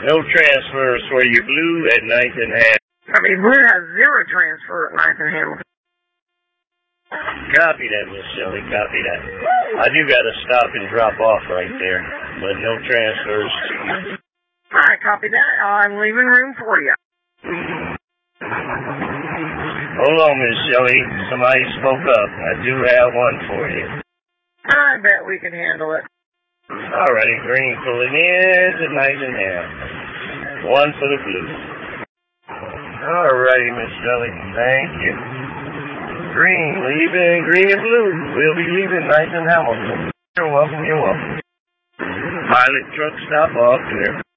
No transfers for you blue at 9th and Hamilton. Copy, blue has 0 transfer at 9th and Hamilton. Copy that, Miss Shelley, copy that. I do got to stop and drop off right there, but no transfers. Alright, copy that. I'm leaving room for you. Hold on, Miss Shelley. Somebody spoke up. I do have one for you. I bet we can handle it. Alrighty, green pulling in to 9th and Hamilton. One for the blue. Alrighty, Miss Shelley. Thank you. Green, leaving, green and blue. We'll be leaving 9th and Hamilton. You're welcome, you're welcome. Pilot truck stop off there.